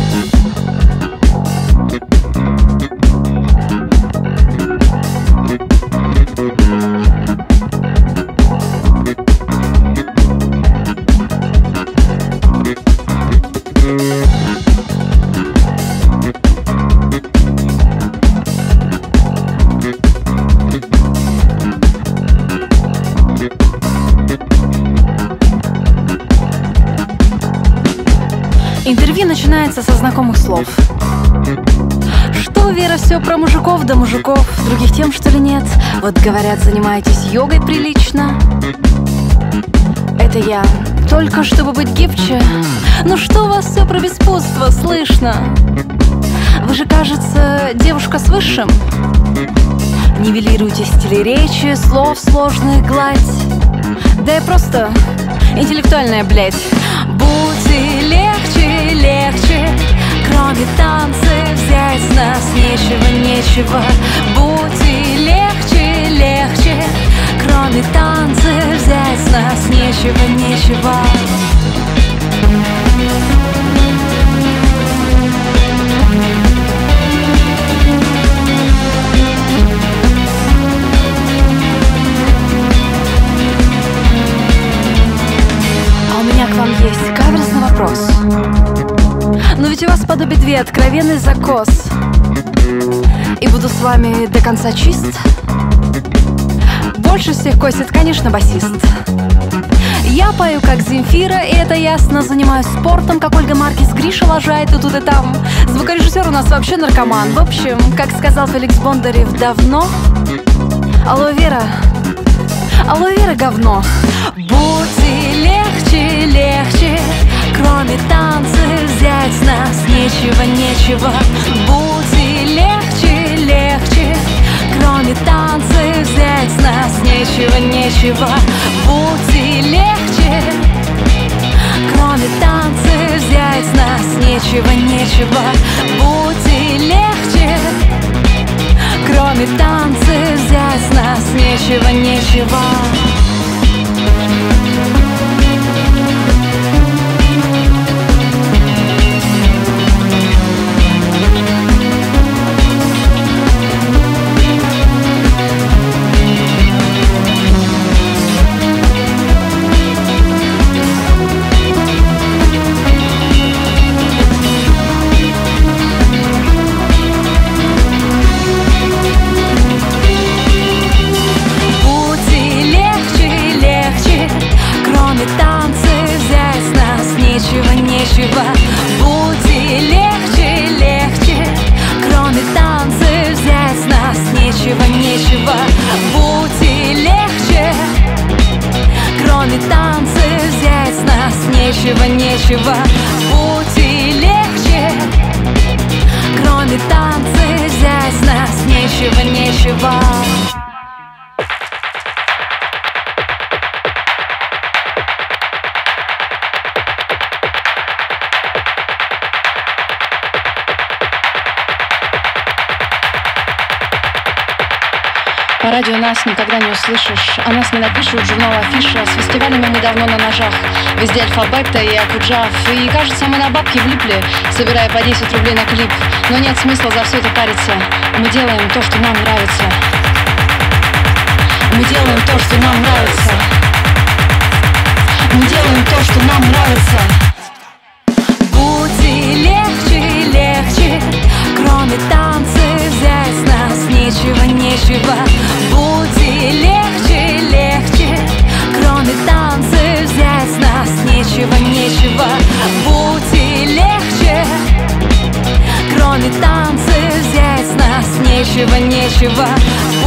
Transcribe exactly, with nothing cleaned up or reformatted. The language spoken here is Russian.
Интервью начинается со знакомых слов. Что, Вера, все про мужиков да мужиков? Других тем, что ли, нет? Вот говорят, занимаетесь йогой прилично. Это я, только чтобы быть гибче. Ну что у вас все про беспутство слышно? Вы же, кажется, девушка с высшим. Нивелируйте стили речи, слов сложных гладь. Да я просто интеллектуальная, блядь. Будьте легче, легче. Кроме танцев взять с нас нечего, нечего. Будьте легче, легче. Кроме танцев взять с нас нечего, нечего. А у меня к вам есть каверзный вопрос. Но ведь у вас подобие две откровенный закос. И буду с вами до конца чист. Больше всех косит, конечно, басист. Я пою как Земфира, и это ясно. Занимаюсь спортом, как Ольга Маркис. Гриша лажает и тут и там. Звукорежиссер у нас вообще наркоман. В общем, как сказал Феликс Бондарев давно: алло, Вера, алло, Вера, говно. Будьте легче, легче. Кроме танцев взять с нас нечего, нечего. Будьте легче, легче. Кроме танцев взять с нас нечего, нечего. Будьте легче. Кроме танцев взять с нас нечего, нечего. Будьте легче. Кроме танцев взять с нас нечего, нечего. Нечего. Будьте легче, легче. Кроме танцев взять с нас нечего, нечего. Будьте легче. Кроме танцев взять с нас нечего, нечего. Будьте легче. Кроме танцев взять с нас нечего, нечего. По радио нас никогда не услышишь, о нас не напишут журнал Афиша. С фестивалями мы давно на ножах, везде Альфа-Бета и Акуджав. И кажется, мы на бабки влипли, собирая по десять рублей на клип. Но нет смысла за все это париться. Мы делаем то, что нам нравится. Мы делаем то, что нам нравится. Мы делаем то, что нам нравится. Будьте легче, легче. Кроме танцев взять с нас нечего, нечего. Будьте легче, легче. Кроме танцев взять с нас нечего, нечего. Будьте легче. Кроме танцев взять с нас нечего, нечего.